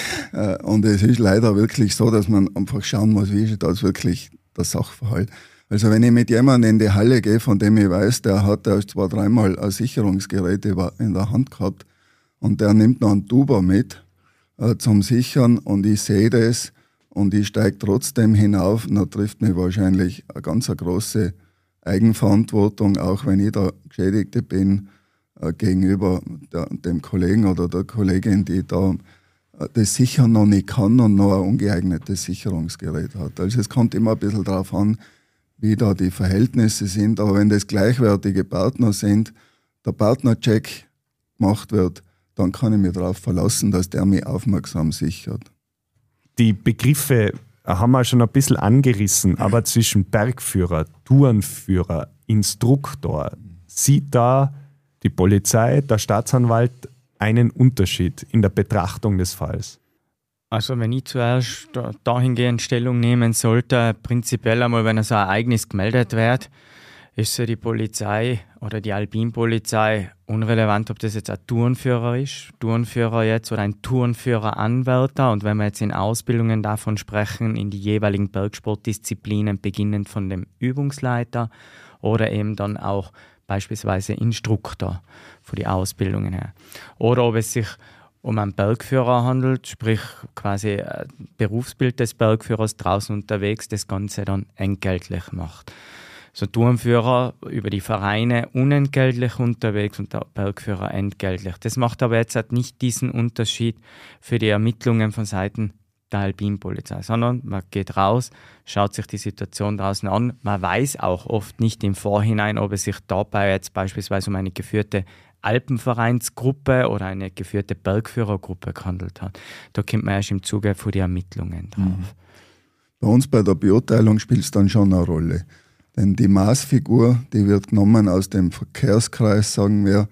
Und es ist leider wirklich so, dass man einfach schauen muss, wie ist das wirklich der Sachverhalt. Also wenn ich mit jemandem in die Halle gehe, von dem ich weiß, der hat erst 2-3 Mal ein Sicherungsgerät in der Hand gehabt und der nimmt noch einen Tuber mit zum Sichern und ich sehe das und ich steige trotzdem hinauf, dann trifft mich wahrscheinlich eine ganz große Eigenverantwortung, auch wenn ich der Geschädigte bin, gegenüber dem Kollegen oder der Kollegin, die da das sichern noch nicht kann und noch ein ungeeignetes Sicherungsgerät hat. Also es kommt immer ein bisschen darauf an, wie da die Verhältnisse sind. Aber wenn das gleichwertige Partner sind, der Partnercheck gemacht wird, dann kann ich mich darauf verlassen, dass der mich aufmerksam sichert. Die Begriffe haben wir schon ein bisschen angerissen, aber zwischen Bergführer, Tourenführer, Instruktor, sieht da die Polizei, der Staatsanwalt einen Unterschied in der Betrachtung des Falls? Also wenn ich zuerst dahingehend Stellung nehmen sollte, prinzipiell einmal, wenn so ein Ereignis gemeldet wird, ist ja die Polizei oder die Alpinpolizei unrelevant, ob das jetzt ein Tourenführer ist, Tourenführer jetzt oder ein Tourenführer-Anwärter. Und wenn wir jetzt in Ausbildungen davon sprechen, in die jeweiligen Bergsportdisziplinen, beginnend von dem Übungsleiter oder eben dann auch beispielsweise Instruktor für die Ausbildungen her. Oder ob es sich um einen Bergführer handelt, sprich quasi Berufsbild des Bergführers draußen unterwegs, das Ganze dann entgeltlich macht. So Tourenführer über die Vereine unentgeltlich unterwegs und der Bergführer entgeltlich. Das macht aber jetzt halt nicht diesen Unterschied für die Ermittlungen von Seiten der Alpinpolizei, sondern man geht raus, schaut sich die Situation draußen an. Man weiß auch oft nicht im Vorhinein, ob es sich dabei jetzt beispielsweise um eine geführte Alpenvereinsgruppe oder eine geführte Bergführergruppe gehandelt hat. Da kommt man erst im Zuge von den Ermittlungen drauf. Bei uns bei der Beurteilung spielt es dann schon eine Rolle. Denn die Maßfigur, die wird genommen aus dem Verkehrskreis, sagen wir,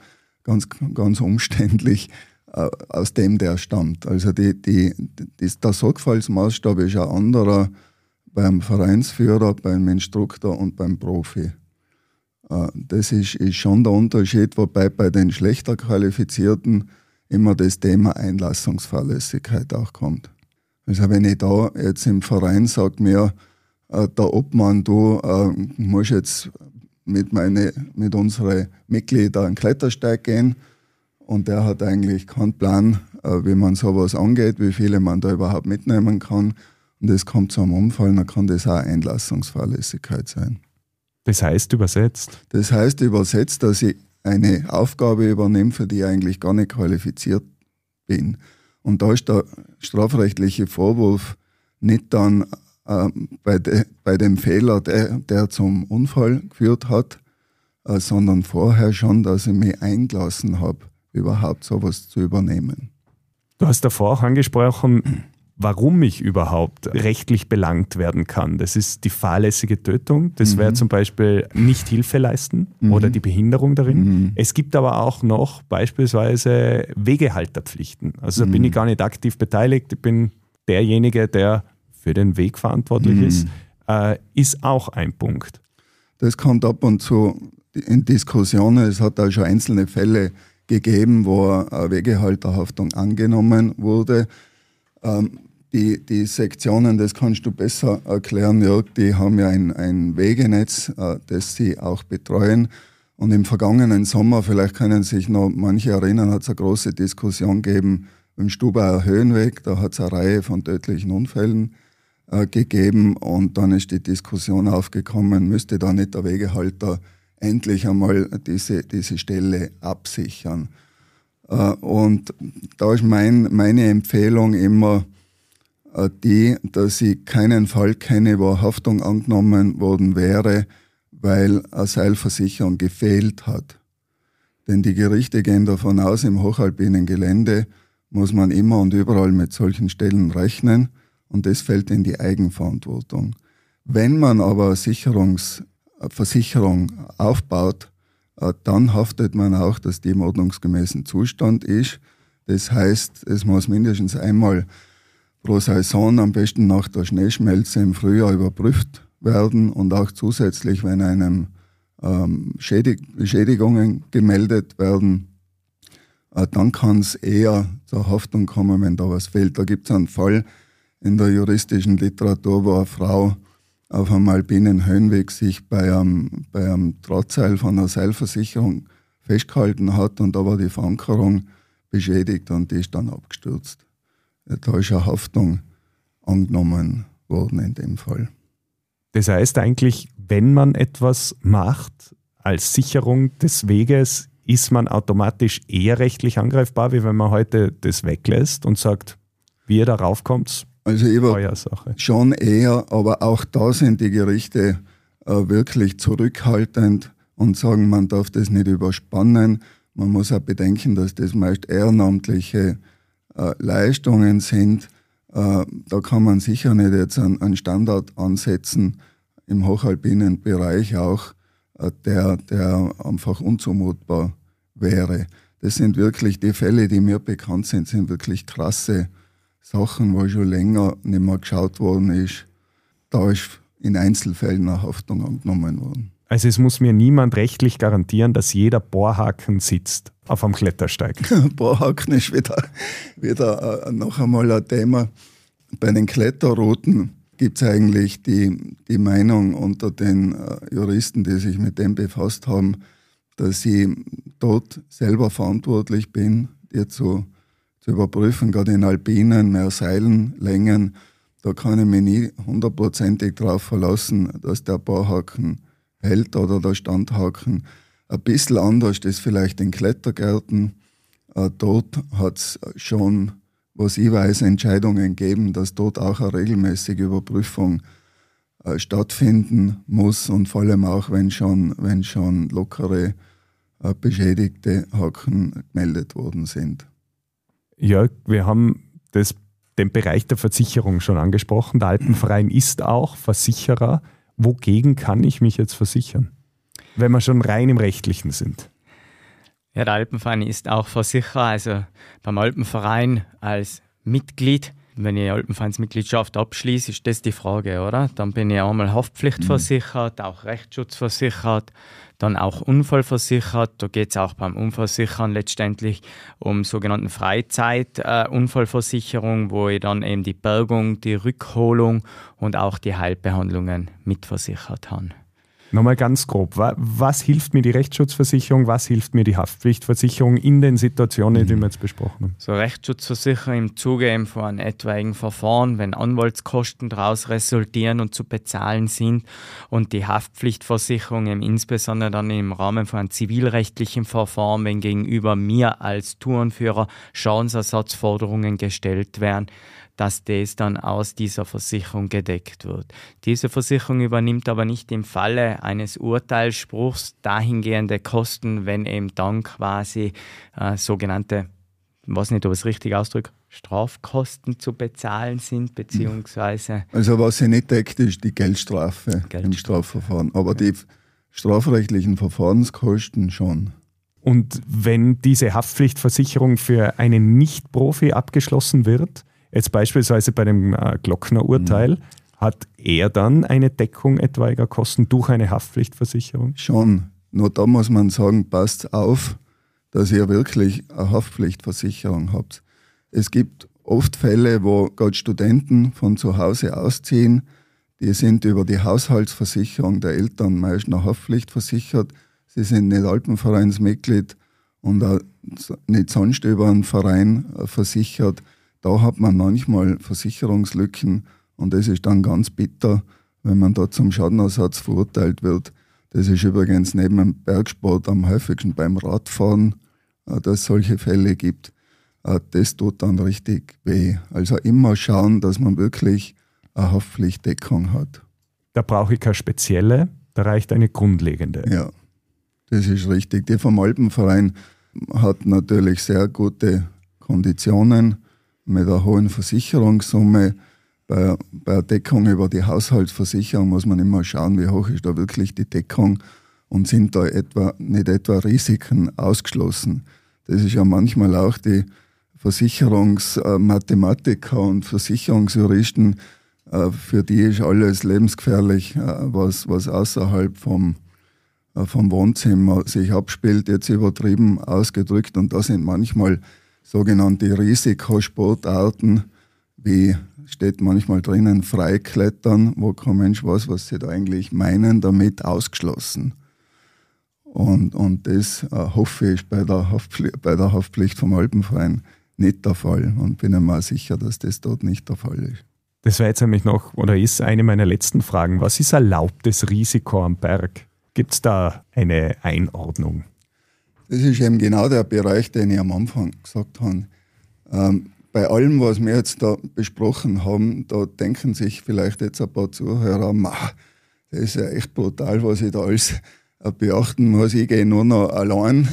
ganz umständlich, aus dem der stammt. Also der Sorgfaltsmaßstab ist ein anderer beim Vereinsführer, beim Instruktor und beim Profi. Das ist schon der Unterschied, wobei bei den schlechter Qualifizierten immer das Thema Einlassungsfahrlässigkeit auch kommt. Also wenn ich da jetzt im Verein sage mir, der Obmann, du musst jetzt mit unseren Mitgliedern einen Klettersteig gehen und der hat eigentlich keinen Plan, wie man sowas angeht, wie viele man da überhaupt mitnehmen kann und es kommt zu einem Unfall, dann kann das auch Einlassungsfahrlässigkeit sein. Das heißt übersetzt? Das heißt übersetzt, dass ich eine Aufgabe übernehme, für die ich eigentlich gar nicht qualifiziert bin. Und da ist der strafrechtliche Vorwurf nicht dann bei dem Fehler, der zum Unfall geführt hat, sondern vorher schon, dass ich mich eingelassen habe, überhaupt sowas zu übernehmen. Du hast davor auch angesprochen, warum ich überhaupt rechtlich belangt werden kann. Das ist die fahrlässige Tötung, das wäre zum Beispiel nicht Hilfe leisten oder die Behinderung darin. Es gibt aber auch noch beispielsweise Wegehalterpflichten. Also da bin ich gar nicht aktiv beteiligt, ich bin derjenige, der für den Weg verantwortlich ist auch ein Punkt. Das kommt ab und zu in Diskussionen. Es hat auch schon einzelne Fälle gegeben, wo eine Wegehalterhaftung angenommen wurde. Die Sektionen, das kannst du besser erklären, Jörg, die haben ja ein Wegenetz, das sie auch betreuen. Und im vergangenen Sommer, vielleicht können sich noch manche erinnern, hat es eine große Diskussion gegeben im Stubaier Höhenweg. Da hat es eine Reihe von tödlichen Unfällen gegeben. Und dann ist die Diskussion aufgekommen, müsste da nicht der Wegehalter endlich einmal diese Stelle absichern. Und da ist meine Empfehlung immer die, dass ich keinen Fall kenne, wo Haftung angenommen worden wäre, weil eine Seilversicherung gefehlt hat. Denn die Gerichte gehen davon aus, im hochalpinen Gelände muss man immer und überall mit solchen Stellen rechnen und das fällt in die Eigenverantwortung. Wenn man aber eine Versicherung aufbaut, dann haftet man auch, dass die im ordnungsgemäßen Zustand ist. Das heißt, es muss mindestens einmal pro Saison, am besten nach der Schneeschmelze im Frühjahr, überprüft werden und auch zusätzlich, wenn einem Schädigungen gemeldet werden, dann kann es eher zur Haftung kommen, wenn da was fehlt. Da gibt es einen Fall in der juristischen Literatur, wo eine Frau auf einem alpinen Höhenweg sich bei einem Drahtseil von einer Seilversicherung festgehalten hat und da war die Verankerung beschädigt und die ist dann abgestürzt. Da ist eine Haftung angenommen worden in dem Fall. Das heißt eigentlich, wenn man etwas macht als Sicherung des Weges, ist man automatisch eher rechtlich angreifbar, wie wenn man heute das weglässt und sagt, wie ihr darauf kommt, also euer Sache. Schon eher, aber auch da sind die Gerichte wirklich zurückhaltend und sagen, man darf das nicht überspannen. Man muss auch bedenken, dass das meist ehrenamtliche Leistungen sind. Da kann man sicher nicht jetzt einen Standard ansetzen, im hochalpinen Bereich auch, der einfach unzumutbar wäre. Das sind wirklich die Fälle, die mir bekannt sind wirklich krasse Sachen, wo schon länger nicht mehr geschaut worden ist. Da ist in Einzelfällen eine Haftung angenommen worden. Also es muss mir niemand rechtlich garantieren, dass jeder Bohrhaken sitzt auf einem Klettersteig. Bohrhaken ist wieder noch einmal ein Thema. Bei den Kletterrouten gibt es eigentlich die Meinung unter den Juristen, die sich mit dem befasst haben, dass ich dort selber verantwortlich bin, die zu überprüfen, gerade in alpinen, mehr Seilenlängen. Da kann ich mich nie 100%ig darauf verlassen, dass der Bohrhaken hält oder der Standhaken. Ein bisschen anders ist vielleicht in Klettergärten. Dort hat es schon, was ich weiß, Entscheidungen gegeben, dass dort auch eine regelmäßige Überprüfung stattfinden muss und vor allem auch, wenn schon lockere beschädigte Haken gemeldet worden sind. Ja, wir haben den Bereich der Versicherung schon angesprochen. Der Alpenverein ist auch Versicherer. Wogegen kann ich mich jetzt versichern, wenn wir schon rein im Rechtlichen sind? Ja, der Alpenverein ist auch Versicherer. Also beim Alpenverein als Mitglied, wenn ich Alpenvereinsmitgliedschaft abschließe, ist das die Frage, oder? Dann bin ich einmal Haftpflichtversichert, auch Rechtsschutzversichert, dann auch Unfallversichert. Da geht es auch beim Unfallsichern letztendlich um sogenannten Freizeit-Unfallversicherung, wo ich dann eben die Bergung, die Rückholung und auch die Heilbehandlungen mitversichert habe. Nochmal ganz grob, was hilft mir die Rechtsschutzversicherung, was hilft mir die Haftpflichtversicherung in den Situationen, die wir jetzt besprochen haben? So Rechtsschutzversicherung im Zuge eben von einem etwaigen Verfahren, wenn Anwaltskosten daraus resultieren und zu bezahlen sind, und die Haftpflichtversicherung eben insbesondere dann im Rahmen von einem zivilrechtlichen Verfahren, wenn gegenüber mir als Tourenführer Schadensersatzforderungen gestellt werden, dass das dann aus dieser Versicherung gedeckt wird. Diese Versicherung übernimmt aber nicht im Falle eines Urteilsspruchs dahingehende Kosten, wenn eben dann quasi sogenannte ich weiß nicht, ob ich es richtig ausdrücke, Strafkosten zu bezahlen sind, beziehungsweise... Also was sie nicht deckt, ist die Geldstrafe im Strafverfahren. Aber die strafrechtlichen Verfahrenskosten schon. Und wenn diese Haftpflichtversicherung für einen Nicht-Profi abgeschlossen wird, jetzt beispielsweise bei dem Glockner-Urteil, hat er dann eine Deckung etwaiger Kosten durch eine Haftpflichtversicherung? Schon. Nur da muss man sagen, passt auf, dass ihr wirklich eine Haftpflichtversicherung habt. Es gibt oft Fälle, wo gerade Studenten von zu Hause ausziehen, die sind über die Haushaltsversicherung der Eltern meist noch haftpflichtversichert. Sie sind nicht Alpenvereinsmitglied und auch nicht sonst über einen Verein versichert. Da hat man manchmal Versicherungslücken und das ist dann ganz bitter, wenn man da zum Schadenersatz verurteilt wird. Das ist übrigens neben dem Bergsport am häufigsten beim Radfahren, dass es solche Fälle gibt. Das tut dann richtig weh. Also immer schauen, dass man wirklich eine Haftpflichtdeckung hat. Da brauche ich keine spezielle, da reicht eine grundlegende. Ja, das ist richtig. Die vom Alpenverein hat natürlich sehr gute Konditionen mit einer hohen Versicherungssumme. Bei der Deckung über die Haushaltsversicherung muss man immer schauen, wie hoch ist da wirklich die Deckung und sind da nicht etwa Risiken ausgeschlossen. Das ist ja manchmal auch die Versicherungsmathematiker und Versicherungsjuristen, für die ist alles lebensgefährlich, was außerhalb vom Wohnzimmer sich abspielt, jetzt übertrieben ausgedrückt. Und da sind manchmal sogenannte Risikosportarten, wie steht manchmal drinnen, Freiklettern, wo kein Mensch weiß, was sie da eigentlich meinen, damit ausgeschlossen. Und das hoffe ich bei der Haftpflicht vom Alpenverein nicht der Fall und bin mir auch sicher, dass das dort nicht der Fall ist. Das war jetzt nämlich noch, oder ist eine meiner letzten Fragen. Was ist erlaubtes Risiko am Berg? Gibt es da eine Einordnung? Das ist eben genau der Bereich, den ich am Anfang gesagt habe. Bei allem, was wir jetzt da besprochen haben, da denken sich vielleicht jetzt ein paar Zuhörer, das ist ja echt brutal, was ich da alles beachten muss. Ich gehe nur noch allein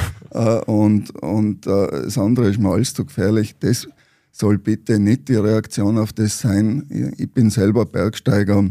und das andere ist mir alles zu gefährlich. Das soll bitte nicht die Reaktion auf das sein. Ich bin selber Bergsteiger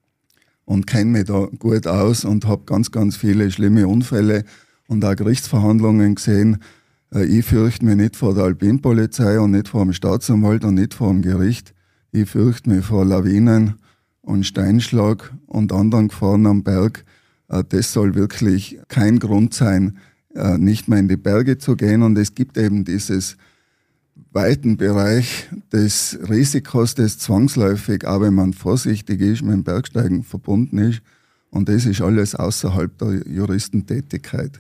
und kenne mich da gut aus und habe ganz, ganz viele schlimme Unfälle und auch Gerichtsverhandlungen gesehen. Ich fürchte mich nicht vor der Alpinpolizei und nicht vor dem Staatsanwalt und nicht vor dem Gericht. Ich fürchte mich vor Lawinen und Steinschlag und anderen Gefahren am Berg. Das soll wirklich kein Grund sein, nicht mehr in die Berge zu gehen. Und es gibt eben dieses weiten Bereich des Risikos, das zwangsläufig, auch wenn man vorsichtig ist, mit dem Bergsteigen verbunden ist. Und das ist alles außerhalb der Juristentätigkeit.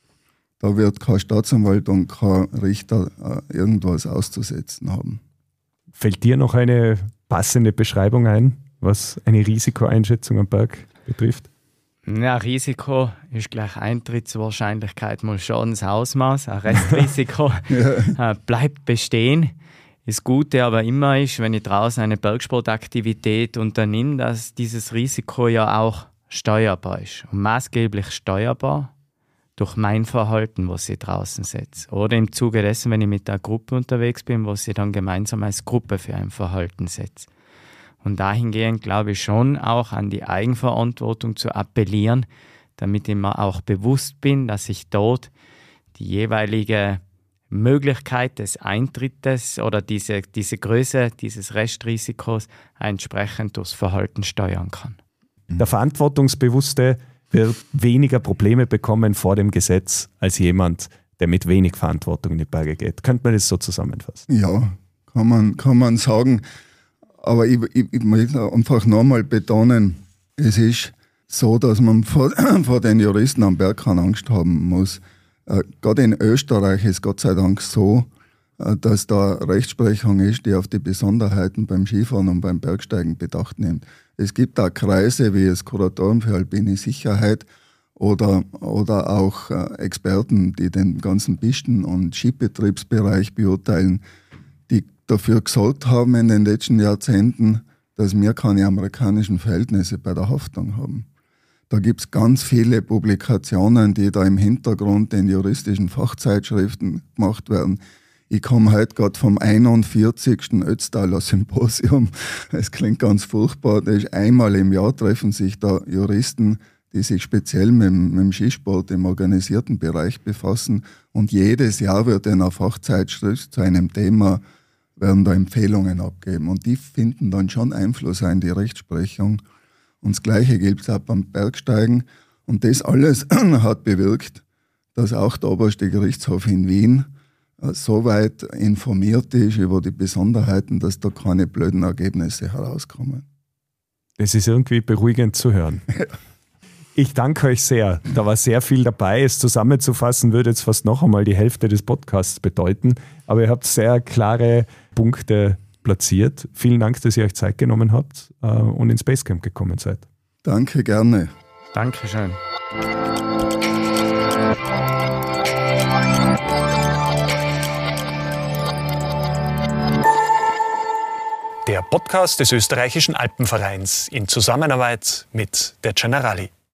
Da wird kein Staatsanwalt und kein Richter irgendwas auszusetzen haben. Fällt dir noch eine passende Beschreibung ein, was eine Risikoeinschätzung am Berg betrifft? Ja, Risiko ist gleich Eintrittswahrscheinlichkeit mal Schadensausmaß. Ein Restrisiko bleibt bestehen. Das Gute aber immer ist, wenn ich draußen eine Bergsportaktivität unternehme, dass dieses Risiko ja auch steuerbar ist. Und maßgeblich steuerbar durch mein Verhalten, was ich draußen setze. Oder im Zuge dessen, wenn ich mit einer Gruppe unterwegs bin, was ich dann gemeinsam als Gruppe für ein Verhalten setze. Und dahingehend glaube ich schon auch an die Eigenverantwortung zu appellieren, damit ich mir auch bewusst bin, dass ich dort die jeweilige Möglichkeit des Eintrittes oder diese Größe dieses Restrisikos entsprechend durchs Verhalten steuern kann. Der Verantwortungsbewusste wird weniger Probleme bekommen vor dem Gesetz als jemand, der mit wenig Verantwortung in die Berge geht. Könnte man das so zusammenfassen? Ja, kann man sagen. Aber ich möchte einfach nochmal betonen, es ist so, dass man vor den Juristen am Berg keine Angst haben muss. Gerade in Österreich ist Gott sei Dank so, dass da Rechtsprechung ist, die auf die Besonderheiten beim Skifahren und beim Bergsteigen Bedacht nimmt. Es gibt auch Kreise wie das Kuratorium für alpine Sicherheit oder auch Experten, die den ganzen Pisten- und Skibetriebsbereich beurteilen, die dafür gesorgt haben in den letzten Jahrzehnten, dass wir keine amerikanischen Verhältnisse bei der Haftung haben. Da gibt es ganz viele Publikationen, die da im Hintergrund in juristischen Fachzeitschriften gemacht werden. Ich komme heute gerade vom 41. Ötztaler Symposium. Es klingt ganz furchtbar. Das ist einmal im Jahr, treffen sich da Juristen, die sich speziell mit dem Skisport im organisierten Bereich befassen. Und jedes Jahr wird in einer Fachzeitschrift zu einem Thema werden da Empfehlungen abgeben. Und die finden dann schon Einfluss in die Rechtsprechung. Und das Gleiche gilt es auch beim Bergsteigen. Und das alles hat bewirkt, dass auch der Oberste Gerichtshof in Wien soweit informiert ist über die Besonderheiten, dass da keine blöden Ergebnisse herauskommen. Das ist irgendwie beruhigend zu hören. Ich danke euch sehr. Da war sehr viel dabei. Es zusammenzufassen würde jetzt fast noch einmal die Hälfte des Podcasts bedeuten. Aber ihr habt sehr klare Punkte platziert. Vielen Dank, dass ihr euch Zeit genommen habt und ins Basecamp gekommen seid. Danke, gerne. Dankeschön. Der Podcast des Österreichischen Alpenvereins in Zusammenarbeit mit der Generali.